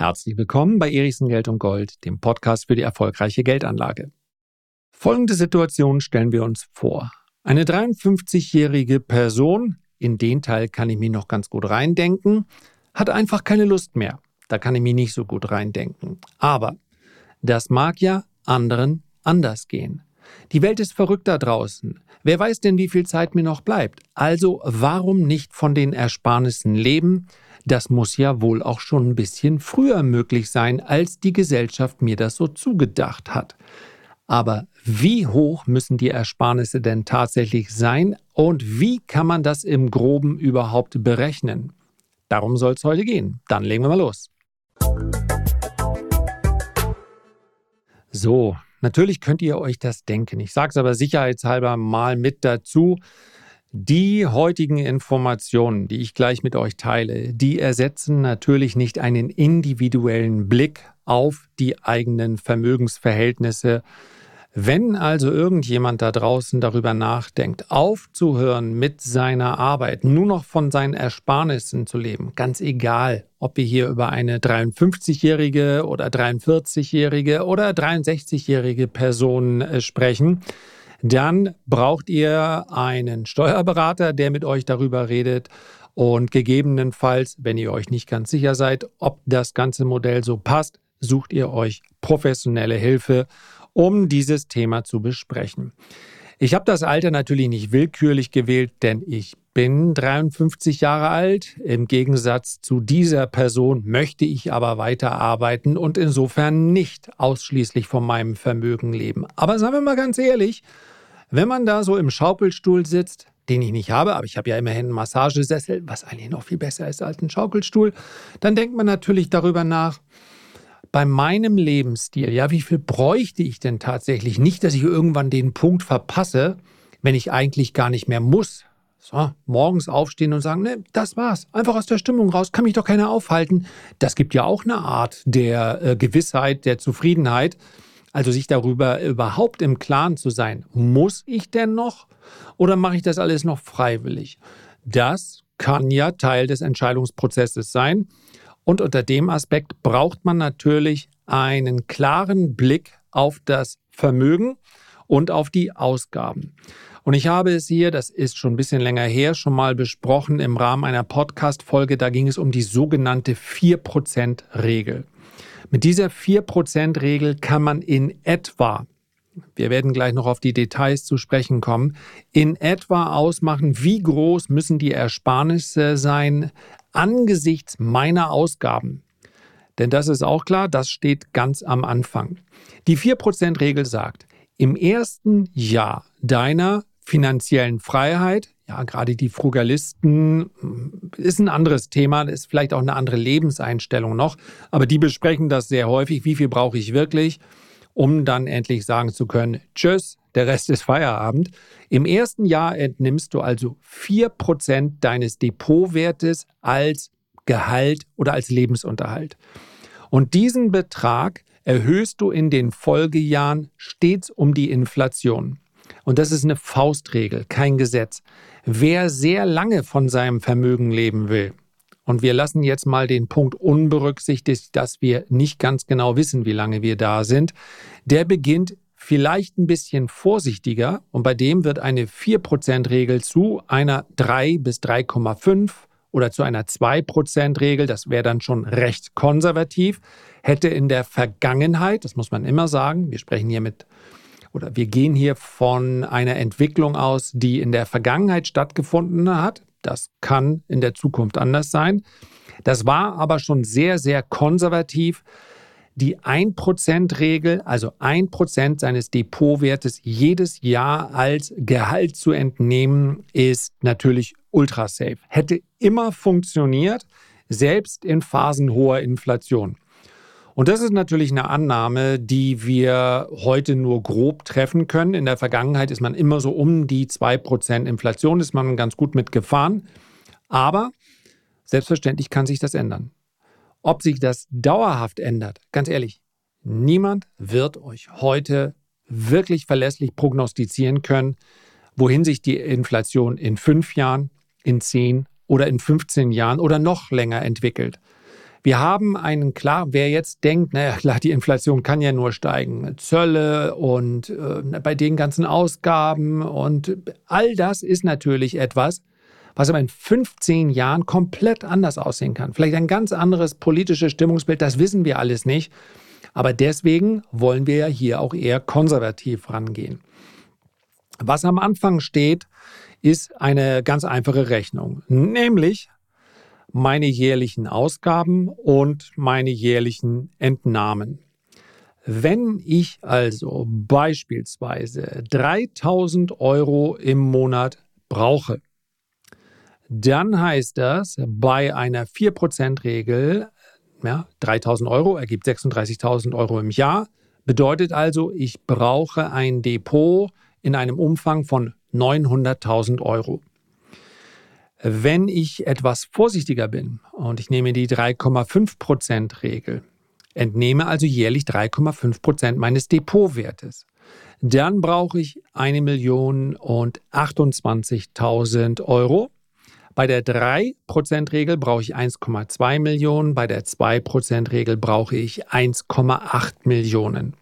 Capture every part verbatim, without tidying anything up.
Herzlich willkommen bei Erichsen Geld und Gold, dem Podcast für die erfolgreiche Geldanlage. Folgende Situation stellen wir uns vor. Eine dreiundfünfzigjährige Person, in den Teil kann ich mich noch ganz gut reindenken, hat einfach keine Lust mehr. Da kann ich mich nicht so gut reindenken. Aber das mag ja anderen anders gehen. Die Welt ist verrückt da draußen. Wer weiß denn, wie viel Zeit mir noch bleibt? Also warum nicht von den Ersparnissen leben? Das muss ja wohl auch schon ein bisschen früher möglich sein, als die Gesellschaft mir das so zugedacht hat. Aber wie hoch müssen die Ersparnisse denn tatsächlich sein und wie kann man das im Groben überhaupt berechnen? Darum soll es heute gehen. Dann legen wir mal los. So, natürlich könnt ihr euch das denken. Ich sage es aber sicherheitshalber mal mit dazu. Die heutigen Informationen, die ich gleich mit euch teile, die ersetzen natürlich nicht einen individuellen Blick auf die eigenen Vermögensverhältnisse. Wenn also irgendjemand da draußen darüber nachdenkt, aufzuhören mit seiner Arbeit, nur noch von seinen Ersparnissen zu leben, ganz egal, ob wir hier über eine dreiundfünfzigjährige oder dreiundvierzigjährige oder dreiundsechzigjährige Person sprechen, dann braucht ihr einen Steuerberater, der mit euch darüber redet und gegebenenfalls, wenn ihr euch nicht ganz sicher seid, ob das ganze Modell so passt, sucht ihr euch professionelle Hilfe, um dieses Thema zu besprechen. Ich habe das Alter natürlich nicht willkürlich gewählt, denn ich bin dreiundfünfzig Jahre alt. Im Gegensatz zu dieser Person möchte ich aber weiterarbeiten und insofern nicht ausschließlich von meinem Vermögen leben. Aber sagen wir mal ganz ehrlich, wenn man da so im Schaukelstuhl sitzt, den ich nicht habe, aber ich habe ja immerhin einen Massagesessel, was eigentlich noch viel besser ist als ein Schaukelstuhl, dann denkt man natürlich darüber nach, bei meinem Lebensstil, ja, wie viel bräuchte ich denn tatsächlich? Nicht, dass ich irgendwann den Punkt verpasse, wenn ich eigentlich gar nicht mehr muss. So, morgens aufstehen und sagen, ne, das war's. Einfach aus der Stimmung raus, kann mich doch keiner aufhalten. Das gibt ja auch eine Art der äh, Gewissheit, der Zufriedenheit. Also sich darüber überhaupt im Klaren zu sein, muss ich denn noch oder mache ich das alles noch freiwillig? Das kann ja Teil des Entscheidungsprozesses sein. Und unter dem Aspekt braucht man natürlich einen klaren Blick auf das Vermögen und auf die Ausgaben. Und ich habe es hier, das ist schon ein bisschen länger her, schon mal besprochen im Rahmen einer Podcast-Folge. Da ging es um die sogenannte vier Prozent Regel. Mit dieser vier Prozent Regel kann man in etwa, wir werden gleich noch auf die Details zu sprechen kommen, in etwa ausmachen, wie groß müssen die Ersparnisse sein angesichts meiner Ausgaben. Denn das ist auch klar, das steht ganz am Anfang. Die vier Prozent Regel sagt, im ersten Jahr deiner finanziellen Freiheit, ja, gerade die Frugalisten, ist ein anderes Thema, ist vielleicht auch eine andere Lebenseinstellung noch, aber die besprechen das sehr häufig, wie viel brauche ich wirklich, um dann endlich sagen zu können, tschüss, der Rest ist Feierabend. Im ersten Jahr entnimmst du also vier Prozent deines Depotwertes als Gehalt oder als Lebensunterhalt. Und diesen Betrag erhöhst du in den Folgejahren stets um die Inflation. Und das ist eine Faustregel, kein Gesetz. Wer sehr lange von seinem Vermögen leben will, und wir lassen jetzt mal den Punkt unberücksichtigt, dass wir nicht ganz genau wissen, wie lange wir da sind, der beginnt vielleicht ein bisschen vorsichtiger und bei dem wird eine vier Prozent Regel zu einer drei bis drei Komma fünf oder zu einer zwei Prozent Regel, das wäre dann schon recht konservativ, hätte in der Vergangenheit, das muss man immer sagen, wir sprechen hier mit oder wir gehen hier von einer Entwicklung aus, die in der Vergangenheit stattgefunden hat. Das kann in der Zukunft anders sein. Das war aber schon sehr, sehr konservativ. Die ein Prozent Regel, also ein Prozent seines Depotwertes jedes Jahr als Gehalt zu entnehmen, ist natürlich ultra safe. Hätte immer funktioniert, selbst in Phasen hoher Inflation. Und das ist natürlich eine Annahme, die wir heute nur grob treffen können. In der Vergangenheit ist man immer so um die zwei Prozent Inflation, ist man ganz gut mitgefahren. Aber selbstverständlich kann sich das ändern. Ob sich das dauerhaft ändert, ganz ehrlich, niemand wird euch heute wirklich verlässlich prognostizieren können, wohin sich die Inflation in fünf Jahren, in zehn oder in fünfzehn Jahren oder noch länger entwickelt. Wir haben einen, klar, wer jetzt denkt, naja klar, die Inflation kann ja nur steigen, Zölle und äh, bei den ganzen Ausgaben und all das ist natürlich etwas, was aber in fünfzehn Jahren komplett anders aussehen kann. Vielleicht ein ganz anderes politisches Stimmungsbild, das wissen wir alles nicht. Aber deswegen wollen wir ja hier auch eher konservativ rangehen. Was am Anfang steht, ist eine ganz einfache Rechnung, nämlich meine jährlichen Ausgaben und meine jährlichen Entnahmen. Wenn ich also beispielsweise dreitausend Euro im Monat brauche, dann heißt das bei einer vier Prozent Regel, ja, dreitausend Euro ergibt sechsunddreißigtausend Euro im Jahr, bedeutet also, ich brauche ein Depot in einem Umfang von neunhunderttausend Euro. Wenn ich etwas vorsichtiger bin und ich nehme die drei Komma fünf Prozent Regel, entnehme also jährlich drei Komma fünf Prozent meines Depotwertes, dann brauche ich eine Million achtundzwanzigtausend Euro. Bei der drei Prozent Regel brauche ich eins Komma zwei Millionen, bei der zwei Prozent Regel brauche ich eins Komma acht Millionen.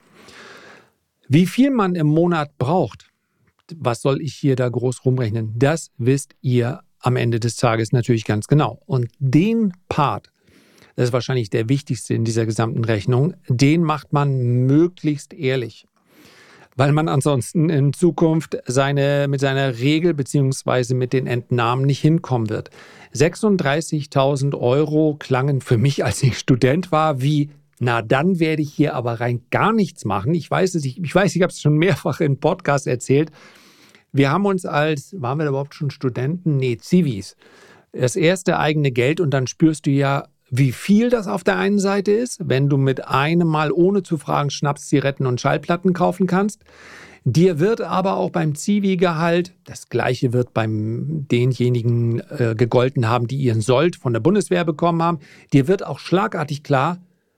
Wie viel man im Monat braucht, was soll ich hier da groß rumrechnen, das wisst ihr am Ende des Tages natürlich ganz genau. Und den Part, das ist wahrscheinlich der wichtigste in dieser gesamten Rechnung, den macht man möglichst ehrlich. Weil man ansonsten in Zukunft seine, mit seiner Regel bzw. mit den Entnahmen nicht hinkommen wird. sechsunddreißigtausend Euro klangen für mich, als ich Student war, wie, na dann werde ich hier aber rein gar nichts machen. Ich weiß es, ich, ich weiß, ich habe es schon mehrfach im Podcast erzählt. Wir haben uns als, waren wir da überhaupt schon Studenten? Nee, Zivis. Das erste eigene Geld und dann spürst du ja, wie viel das auf der einen Seite ist, wenn du mit einem Mal ohne zu fragen Schnaps, Zigaretten und Schallplatten kaufen kannst. Dir wird aber auch beim Zivi-Gehalt, das Gleiche wird beim denjenigen äh, gegolten haben, die ihren Sold von der Bundeswehr bekommen haben, dir wird auch schlagartig klar,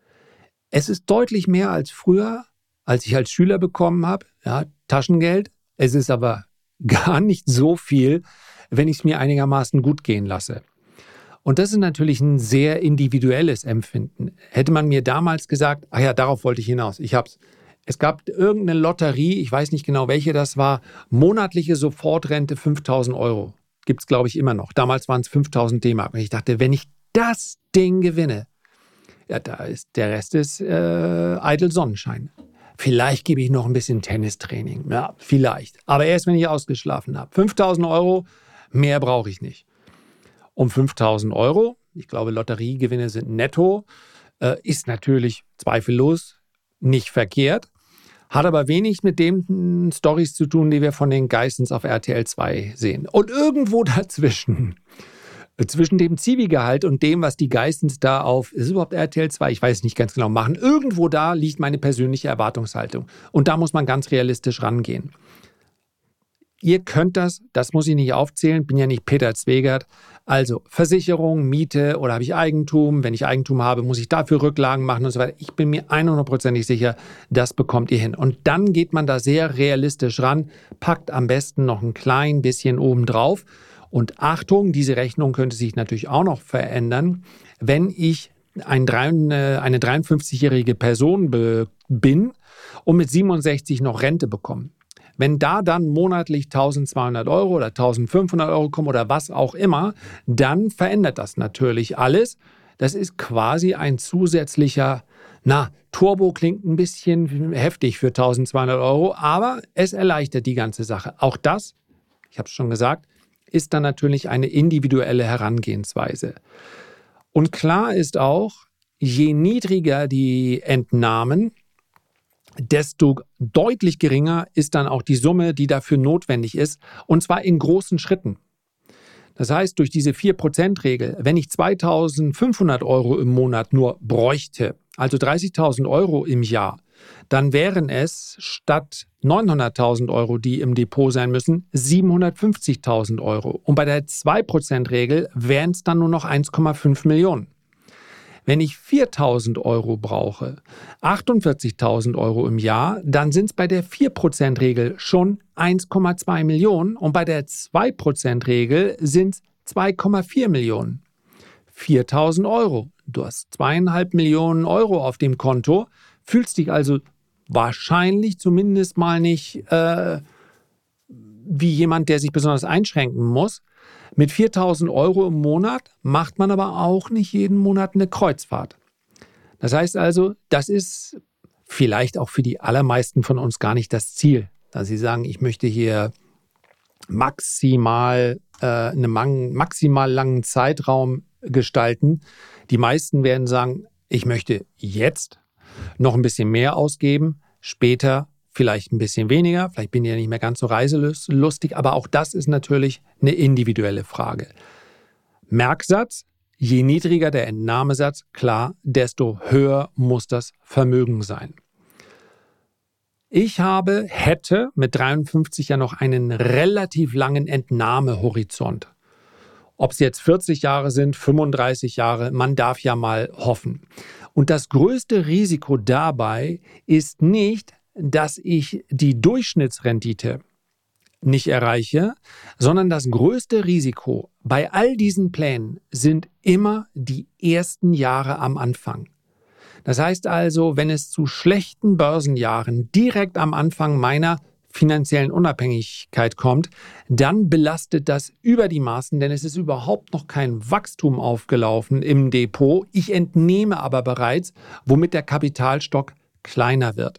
es ist deutlich mehr als früher, als ich als Schüler bekommen habe, ja, Taschengeld. Es ist aber gar nicht so viel, wenn ich es mir einigermaßen gut gehen lasse. Und das ist natürlich ein sehr individuelles Empfinden. Hätte man mir damals gesagt, ach ja, darauf wollte ich hinaus, ich hab's. Es gab irgendeine Lotterie, ich weiß nicht genau, welche das war, monatliche Sofortrente fünftausend Euro. Gibt's, glaube ich, immer noch. Damals waren es fünftausend D-Mark. Und ich dachte, wenn ich das Ding gewinne, ja, da ist, der Rest ist äh, eitel Sonnenschein. Vielleicht gebe ich noch ein bisschen Tennistraining. Ja, vielleicht. Aber erst, wenn ich ausgeschlafen habe. fünftausend Euro, mehr brauche ich nicht. Um fünftausend Euro, ich glaube, Lotteriegewinne sind netto, äh, ist natürlich zweifellos nicht verkehrt, hat aber wenig mit den Storys zu tun, die wir von den Geissens auf R T L zwei sehen. Und irgendwo dazwischen, zwischen dem Zivi-Gehalt und dem, was die Geissens da auf, ist es überhaupt R T L zwei? Ich weiß es nicht ganz genau, machen. Irgendwo da liegt meine persönliche Erwartungshaltung. Und da muss man ganz realistisch rangehen. Ihr könnt das, das muss ich nicht aufzählen, bin ja nicht Peter Zwegert. Also Versicherung, Miete oder habe ich Eigentum? Wenn ich Eigentum habe, muss ich dafür Rücklagen machen und so weiter. Ich bin mir hundertprozentig sicher, das bekommt ihr hin. Und dann geht man da sehr realistisch ran, packt am besten noch ein klein bisschen oben drauf. Und Achtung, diese Rechnung könnte sich natürlich auch noch verändern, wenn ich ein, eine dreiundfünfzigjährige Person bin und mit siebenundsechzig noch Rente bekomme. Wenn da dann monatlich eintausendzweihundert Euro oder eintausendfünfhundert Euro kommen oder was auch immer, dann verändert das natürlich alles. Das ist quasi ein zusätzlicher, na, Turbo klingt ein bisschen heftig für eintausendzweihundert Euro, aber es erleichtert die ganze Sache. Auch das, ich habe es schon gesagt, ist dann natürlich eine individuelle Herangehensweise. Und klar ist auch, je niedriger die Entnahmen, desto deutlich geringer ist dann auch die Summe, die dafür notwendig ist, und zwar in großen Schritten. Das heißt, durch diese vier Prozent Regel, wenn ich zweitausendfünfhundert Euro im Monat nur bräuchte, also dreißigtausend Euro im Jahr, dann wären es statt neunhunderttausend Euro, die im Depot sein müssen, siebenhundertfünfzigtausend Euro. Und bei der zwei Prozent Regel wären es dann nur noch eins Komma fünf Millionen. Wenn ich viertausend Euro brauche, achtundvierzigtausend Euro im Jahr, dann sind es bei der vier Prozent Regel schon eins Komma zwei Millionen und bei der zwei Prozent Regel sind es zwei Komma vier Millionen. viertausend Euro. Du hast zweieinhalb Millionen Euro auf dem Konto, fühlst dich also wahrscheinlich zumindest mal nicht äh, wie jemand, der sich besonders einschränken muss. Mit viertausend Euro im Monat macht man aber auch nicht jeden Monat eine Kreuzfahrt. Das heißt also, das ist vielleicht auch für die allermeisten von uns gar nicht das Ziel. Dass sie sagen, ich möchte hier maximal äh, einen maximal langen Zeitraum gestalten. Die meisten werden sagen, ich möchte jetzt noch ein bisschen mehr ausgeben, später vielleicht ein bisschen weniger, vielleicht bin ich ja nicht mehr ganz so reiselustig, aber auch das ist natürlich eine individuelle Frage. Merksatz: Je niedriger der Entnahmesatz, klar, desto höher muss das Vermögen sein. Ich habe, hätte mit dreiundfünfzig ja noch einen relativ langen Entnahmehorizont. Ob es jetzt vierzig Jahre sind, fünfunddreißig Jahre, man darf ja mal hoffen. Und das größte Risiko dabei ist nicht, dass ich die Durchschnittsrendite nicht erreiche, sondern das größte Risiko bei all diesen Plänen sind immer die ersten Jahre am Anfang. Das heißt also, wenn es zu schlechten Börsenjahren direkt am Anfang meiner finanziellen Unabhängigkeit kommt, dann belastet das über die Maßen, denn es ist überhaupt noch kein Wachstum aufgelaufen im Depot. Ich entnehme aber bereits, womit der Kapitalstock kleiner wird.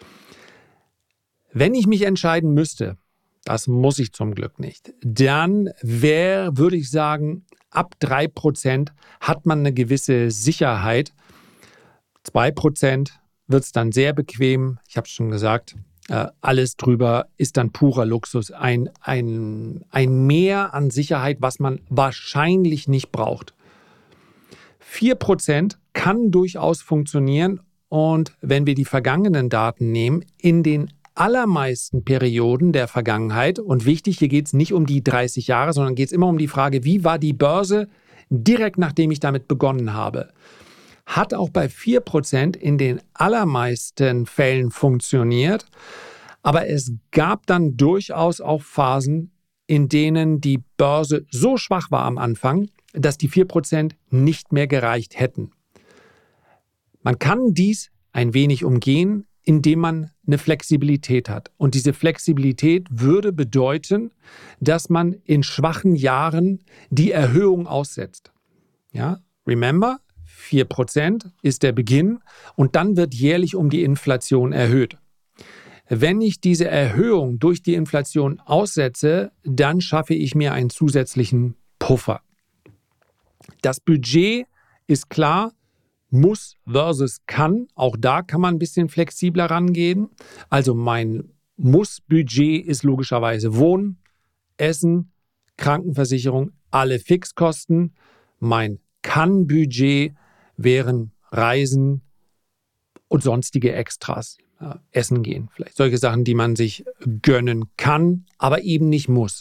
Wenn ich mich entscheiden müsste, das muss ich zum Glück nicht, dann wäre, würde ich sagen, ab drei Prozent hat man eine gewisse Sicherheit. zwei Prozent wird es dann sehr bequem. Ich habe es schon gesagt, äh, alles drüber ist dann purer Luxus. Ein, ein, ein Mehr an Sicherheit, was man wahrscheinlich nicht braucht. vier Prozent kann durchaus funktionieren. Und wenn wir die vergangenen Daten nehmen, in den allermeisten Perioden der Vergangenheit, und wichtig, hier geht es nicht um die dreißig Jahre, sondern geht es immer um die Frage, wie war die Börse direkt nachdem ich damit begonnen habe, hat auch bei vier Prozent in den allermeisten Fällen funktioniert. Aber es gab dann durchaus auch Phasen, in denen die Börse so schwach war am Anfang, dass die vier Prozent nicht mehr gereicht hätten. Man kann dies ein wenig umgehen, indem man eine Flexibilität hat. Und diese Flexibilität würde bedeuten, dass man in schwachen Jahren die Erhöhung aussetzt. Ja, remember, vier Prozent ist der Beginn und dann wird jährlich um die Inflation erhöht. Wenn ich diese Erhöhung durch die Inflation aussetze, dann schaffe ich mir einen zusätzlichen Puffer. Das Budget ist klar, muss versus kann. Auch da kann man ein bisschen flexibler rangehen. Also mein Muss-Budget ist logischerweise Wohnen, Essen, Krankenversicherung, alle Fixkosten. Mein Kann-Budget wären Reisen und sonstige Extras. Ja, essen gehen, vielleicht solche Sachen, die man sich gönnen kann, aber eben nicht muss.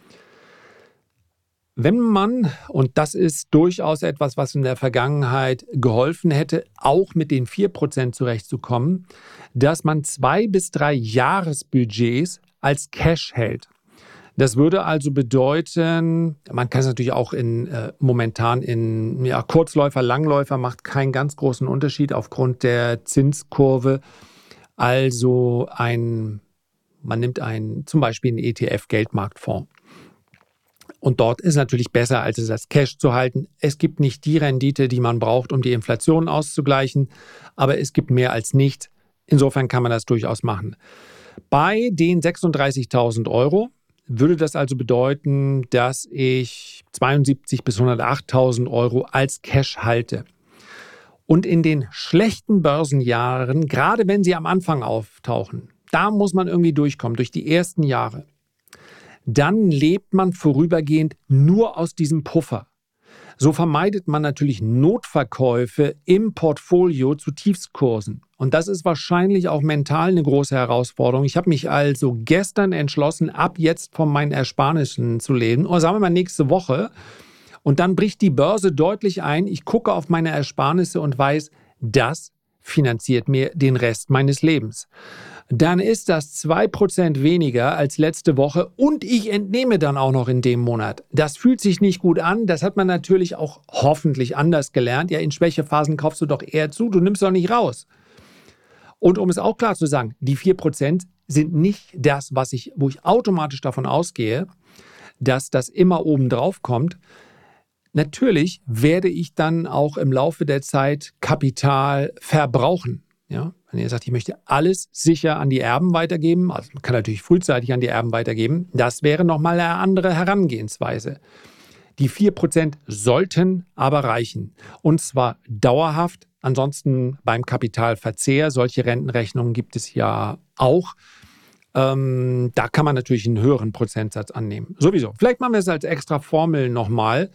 Wenn man, und das ist durchaus etwas, was in der Vergangenheit geholfen hätte, auch mit den vier Prozent zurechtzukommen, dass man zwei bis drei Jahresbudgets als Cash hält. Das würde also bedeuten, man kann es natürlich auch in äh, momentan in ja, Kurzläufer, Langläufer macht keinen ganz großen Unterschied aufgrund der Zinskurve. Also ein, man nimmt einen, zum Beispiel einen E T F-Geldmarktfonds. Und dort ist natürlich besser, als es als Cash zu halten. Es gibt nicht die Rendite, die man braucht, um die Inflation auszugleichen, aber es gibt mehr als nichts. Insofern kann man das durchaus machen. Bei den sechsunddreißigtausend Euro würde das also bedeuten, dass ich zweiundsiebzig bis hundertachttausend Euro als Cash halte. Und in den schlechten Börsenjahren, gerade wenn sie am Anfang auftauchen, da muss man irgendwie durchkommen, durch die ersten Jahre. Dann lebt man vorübergehend nur aus diesem Puffer. So vermeidet man natürlich Notverkäufe im Portfolio zu Tiefskursen. Und das ist wahrscheinlich auch mental eine große Herausforderung. Ich habe mich also gestern entschlossen, ab jetzt von meinen Ersparnissen zu leben. Oder sagen wir mal nächste Woche. Und dann bricht die Börse deutlich ein. Ich gucke auf meine Ersparnisse und weiß, das finanziert mir den Rest meines Lebens. dann ist das zwei Prozent weniger als letzte Woche und ich entnehme dann auch noch in dem Monat. Das fühlt sich nicht gut an. Das hat man natürlich auch hoffentlich anders gelernt. Ja, in Schwächephasen kaufst du doch eher zu, du nimmst doch nicht raus. Und um es auch klar zu sagen, die vier Prozent sind nicht das, was ich, wo ich automatisch davon ausgehe, dass das immer oben drauf kommt. Natürlich werde ich dann auch im Laufe der Zeit Kapital verbrauchen. Ja, wenn ihr sagt, ich möchte alles sicher an die Erben weitergeben, also man kann natürlich frühzeitig an die Erben weitergeben, das wäre nochmal eine andere Herangehensweise. Die vier Prozent sollten aber reichen. Und zwar dauerhaft. Ansonsten beim Kapitalverzehr, solche Rentenrechnungen gibt es ja auch. Ähm, da kann man natürlich einen höheren Prozentsatz annehmen. Sowieso. Vielleicht machen wir es als extra Formel nochmal.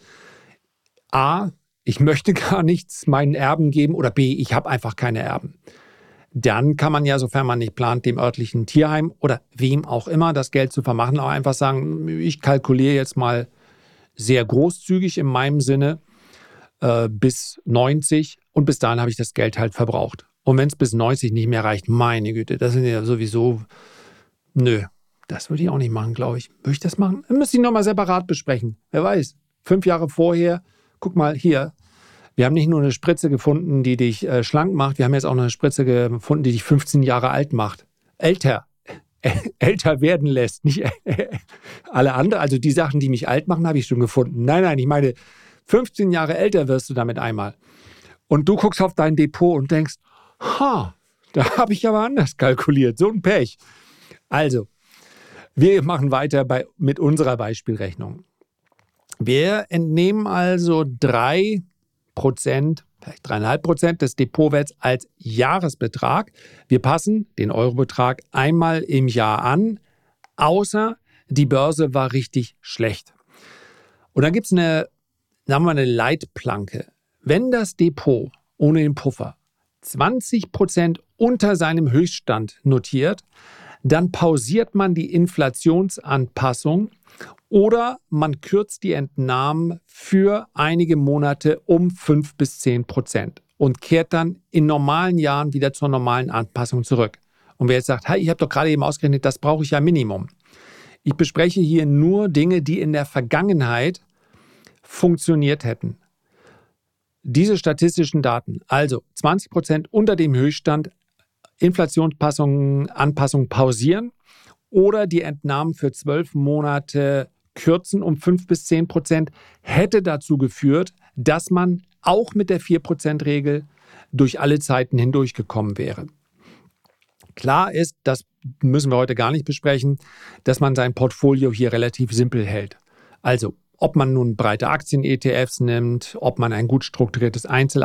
A, ich möchte gar nichts meinen Erben geben oder B, ich habe einfach keine Erben. Dann kann man ja, sofern man nicht plant, dem örtlichen Tierheim oder wem auch immer das Geld zu vermachen, auch einfach sagen, ich kalkuliere jetzt mal sehr großzügig in meinem Sinne äh, bis neunzig und bis dahin habe ich das Geld halt verbraucht. Und wenn es bis neunzig nicht mehr reicht, meine Güte, das sind ja sowieso, nö, das würde ich auch nicht machen, glaube ich. Würde ich das machen? Dann müsste ich nochmal separat besprechen. Wer weiß, fünf Jahre vorher, guck mal hier, wir haben nicht nur eine Spritze gefunden, die dich äh, schlank macht, wir haben jetzt auch noch eine Spritze gefunden, die dich fünfzehn Jahre alt macht. Älter. Älter werden lässt. Nicht alle anderen, also die Sachen, die mich alt machen, habe ich schon gefunden. Nein, nein, ich meine, fünfzehn Jahre älter wirst du damit einmal. Und du guckst auf dein Depot und denkst, ha, da habe ich aber anders kalkuliert. So ein Pech. Also, wir machen weiter bei, mit unserer Beispielrechnung. Wir entnehmen also drei Prozent, vielleicht drei Komma fünf Prozent des Depotwerts als Jahresbetrag. Wir passen den Eurobetrag einmal im Jahr an, außer die Börse war richtig schlecht. Und dann gibt es eine, sagen wir mal, eine Leitplanke. Wenn das Depot ohne den Puffer zwanzig Prozent unter seinem Höchststand notiert, dann pausiert man die Inflationsanpassung oder man kürzt die Entnahmen für einige Monate um fünf bis zehn Prozent und kehrt dann in normalen Jahren wieder zur normalen Anpassung zurück. Und wer jetzt sagt, hey, ich habe doch gerade eben ausgerechnet, das brauche ich ja Minimum. Ich bespreche hier nur Dinge, die in der Vergangenheit funktioniert hätten. Diese statistischen Daten, also zwanzig Prozent unter dem Höchststand, Inflationspassungen, Anpassung pausieren oder die Entnahmen für zwölf Monate kürzen um fünf bis zehn Prozent, hätte dazu geführt, dass man auch mit der vier Prozent Regel durch alle Zeiten hindurchgekommen wäre. Klar ist, das müssen wir heute gar nicht besprechen, dass man sein Portfolio hier relativ simpel hält. Also, ob man nun breite Aktien-E T Fs nimmt, ob man ein gut strukturiertes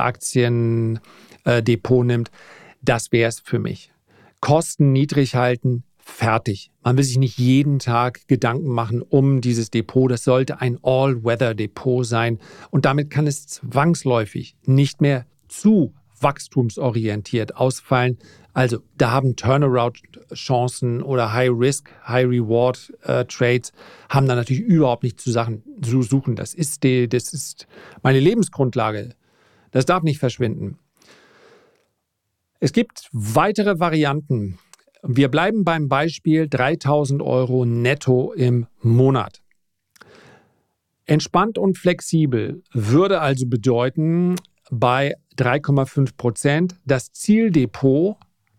Einzelaktien-Depot nimmt, das wäre es für mich. Kosten niedrig halten, fertig. Man will sich nicht jeden Tag Gedanken machen um dieses Depot. Das sollte ein All-Weather-Depot sein. Und damit kann es zwangsläufig nicht mehr zu wachstumsorientiert ausfallen. Also da haben Turnaround-Chancen oder High-Risk, High-Reward-Trades haben da natürlich überhaupt nichts zu, Sachen, zu suchen. Das ist, die, das ist meine Lebensgrundlage. Das darf nicht verschwinden. Es gibt weitere Varianten. Wir bleiben beim Beispiel dreitausend Euro netto im Monat. Entspannt und flexibel würde also bedeuten, bei drei Komma fünf Prozent das Zieldepot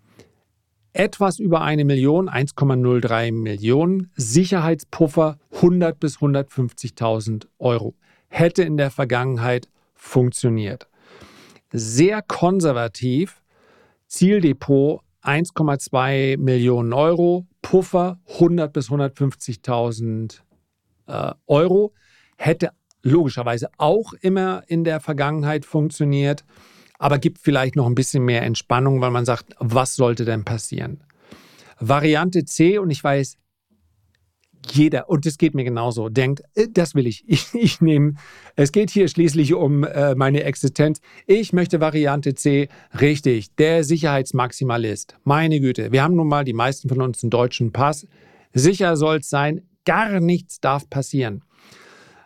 etwas über eine Million, eins Komma null drei Millionen, Sicherheitspuffer hundert bis hundertfünfzigtausend Euro. Hätte in der Vergangenheit funktioniert. Sehr konservativ, Zieldepot eins Komma zwei Millionen Euro, Puffer hundert bis hundertfünfzigtausend äh, Euro, hätte logischerweise auch immer in der Vergangenheit funktioniert, aber gibt vielleicht noch ein bisschen mehr Entspannung, weil man sagt, was sollte denn passieren? Variante C, und ich weiß, jeder, und das geht mir genauso, denkt, das will ich, ich, ich nehme, es geht hier schließlich um äh, meine Existenz. Ich möchte Variante C, richtig, der Sicherheitsmaximalist. Meine Güte, wir haben nun mal, die meisten von uns, einen deutschen Pass. Sicher soll es sein, gar nichts darf passieren.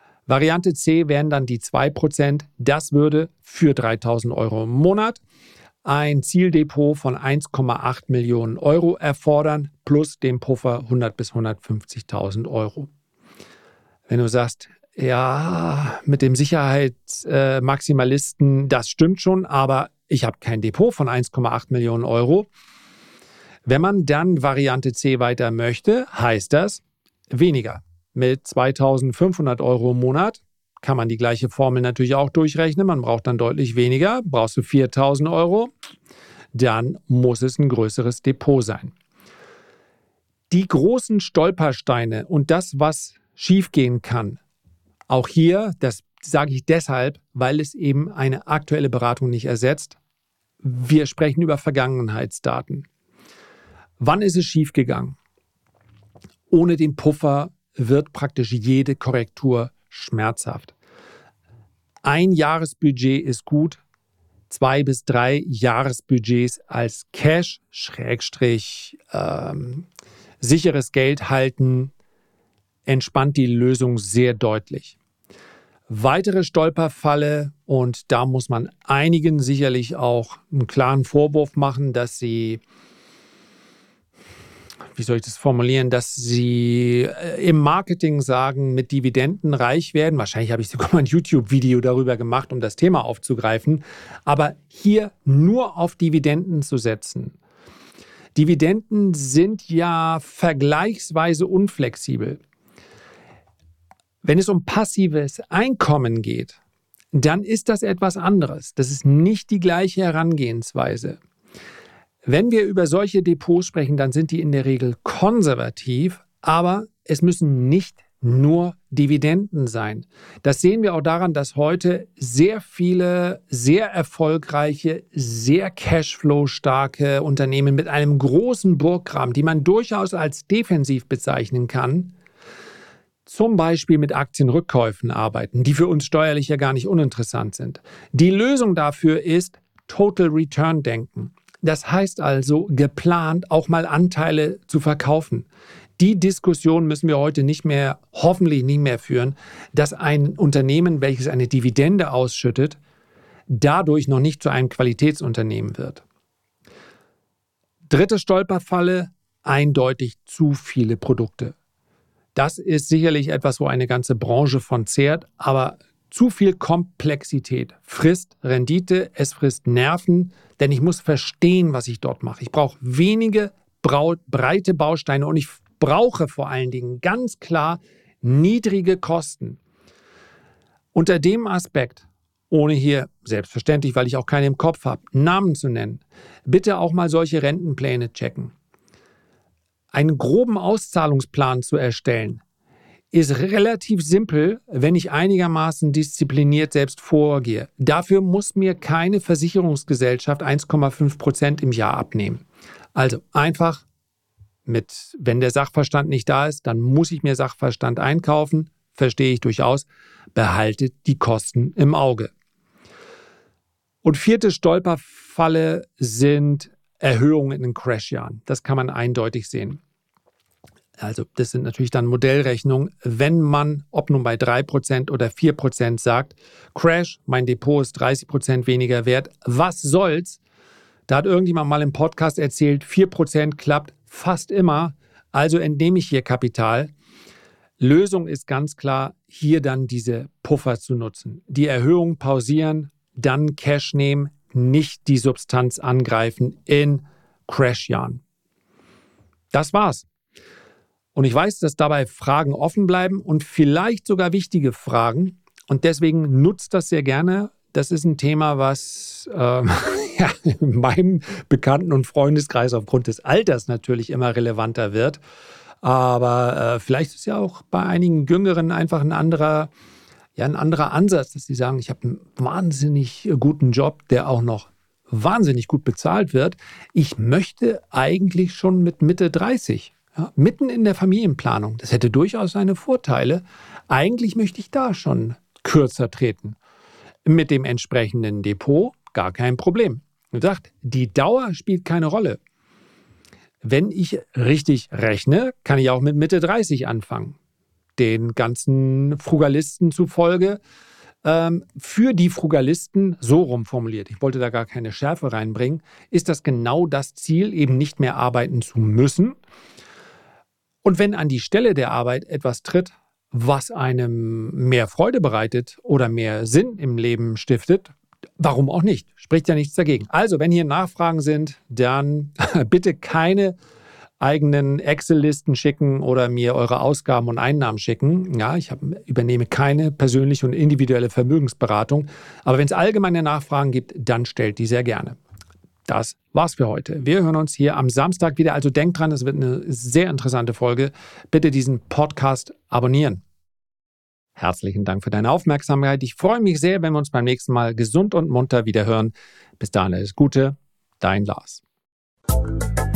Variante C wären dann die zwei Prozent. Das würde für dreitausend Euro im Monat ein Zieldepot von eins Komma acht Millionen Euro erfordern, plus dem Puffer hundert bis hundertfünfzigtausend Euro. Wenn du sagst, ja, mit dem Sicherheitsmaximalisten, das stimmt schon, aber ich habe kein Depot von eins Komma acht Millionen Euro. Wenn man dann Variante C weiter möchte, heißt das weniger. Mit zweitausendfünfhundert Euro im Monat kann man die gleiche Formel natürlich auch durchrechnen. Man braucht dann deutlich weniger. Brauchst du viertausend Euro, dann muss es ein größeres Depot sein. Die großen Stolpersteine und das, was schiefgehen kann, auch hier, das sage ich deshalb, weil es eben eine aktuelle Beratung nicht ersetzt. Wir sprechen über Vergangenheitsdaten. Wann ist es schiefgegangen? Ohne den Puffer wird praktisch jede Korrektur schmerzhaft. Ein Jahresbudget ist gut, zwei bis drei Jahresbudgets als Cash, Schrägstrich, ähm, sicheres Geld halten, entspannt die Lösung sehr deutlich. Weitere Stolperfalle, und da muss man einigen sicherlich auch einen klaren Vorwurf machen, dass sie, wie soll ich das formulieren, dass sie im Marketing sagen, mit Dividenden reich werden. Wahrscheinlich habe ich sogar mal ein YouTube-Video darüber gemacht, um das Thema aufzugreifen. Aber hier nur auf Dividenden zu setzen. Dividenden sind ja vergleichsweise unflexibel. Wenn es um passives Einkommen geht, dann ist das etwas anderes. Das ist nicht die gleiche Herangehensweise. Wenn wir über solche Depots sprechen, dann sind die in der Regel konservativ, aber es müssen nicht nur Dividenden sein. Das sehen wir auch daran, dass heute sehr viele sehr erfolgreiche, sehr Cashflow-starke Unternehmen mit einem großen Burggraben, die man durchaus als defensiv bezeichnen kann, zum Beispiel mit Aktienrückkäufen arbeiten, die für uns steuerlich ja gar nicht uninteressant sind. Die Lösung dafür ist Total Return Denken. Das heißt also, geplant auch mal Anteile zu verkaufen. Die Diskussion müssen wir heute nicht mehr, hoffentlich nicht mehr führen, dass ein Unternehmen, welches eine Dividende ausschüttet, dadurch noch nicht zu einem Qualitätsunternehmen wird. Dritte Stolperfalle, eindeutig zu viele Produkte. Das ist sicherlich etwas, wo eine ganze Branche von zehrt, aber zu viel Komplexität frisst Rendite, es frisst Nerven, denn ich muss verstehen, was ich dort mache. Ich brauche wenige breite Bausteine und ich brauche vor allen Dingen ganz klar niedrige Kosten. Unter dem Aspekt, ohne hier selbstverständlich, weil ich auch keine im Kopf habe, Namen zu nennen, bitte auch mal solche Rentenpläne checken. Einen groben Auszahlungsplan zu erstellen, ist relativ simpel, wenn ich einigermaßen diszipliniert selbst vorgehe. Dafür muss mir keine Versicherungsgesellschaft eins Komma fünf Prozent im Jahr abnehmen. Also einfach mit, wenn der Sachverstand nicht da ist, dann muss ich mir Sachverstand einkaufen, verstehe ich durchaus, behaltet die Kosten im Auge. Und vierte Stolperfalle sind Erhöhungen in den Crashjahren. Das kann man eindeutig sehen. Also das sind natürlich dann Modellrechnungen. Wenn man, ob nun bei drei Prozent oder vier Prozent sagt, Crash, mein Depot ist dreißig Prozent weniger wert, was soll's? Da hat irgendjemand mal im Podcast erzählt, vier Prozent klappt fast immer, also entnehme ich hier Kapital. Lösung ist ganz klar, hier dann diese Puffer zu nutzen. Die Erhöhung pausieren, dann Cash nehmen, nicht die Substanz angreifen in Crashjahren. Das war's. Und ich weiß, dass dabei Fragen offen bleiben und vielleicht sogar wichtige Fragen. Und deswegen nutzt das sehr gerne. Das ist ein Thema, was äh, ja, in meinem Bekannten- und Freundeskreis aufgrund des Alters natürlich immer relevanter wird. Aber äh, vielleicht ist ja auch bei einigen Jüngeren einfach ein anderer, ja, ein anderer Ansatz, dass sie sagen, ich habe einen wahnsinnig guten Job, der auch noch wahnsinnig gut bezahlt wird. Ich möchte eigentlich schon mit Mitte dreißig. Ja, mitten in der Familienplanung. Das hätte durchaus seine Vorteile. Eigentlich möchte ich da schon kürzer treten. Mit dem entsprechenden Depot gar kein Problem. Und sagt, die Dauer spielt keine Rolle. Wenn ich richtig rechne, kann ich auch mit Mitte dreißig anfangen. Den ganzen Frugalisten zufolge Ähm, für die Frugalisten, so rum formuliert, ich wollte da gar keine Schärfe reinbringen, ist das genau das Ziel, eben nicht mehr arbeiten zu müssen. Und wenn an die Stelle der Arbeit etwas tritt, was einem mehr Freude bereitet oder mehr Sinn im Leben stiftet, warum auch nicht? Spricht ja nichts dagegen. Also, wenn hier Nachfragen sind, dann bitte keine eigenen Excel-Listen schicken oder mir eure Ausgaben und Einnahmen schicken. Ja, ich hab, übernehme keine persönliche und individuelle Vermögensberatung. Aber wenn es allgemeine Nachfragen gibt, dann stellt die sehr gerne. Das war's für heute. Wir hören uns hier am Samstag wieder. Also denkt dran, es wird eine sehr interessante Folge. Bitte diesen Podcast abonnieren. Herzlichen Dank für deine Aufmerksamkeit. Ich freue mich sehr, wenn wir uns beim nächsten Mal gesund und munter wieder hören. Bis dahin alles Gute, dein Lars.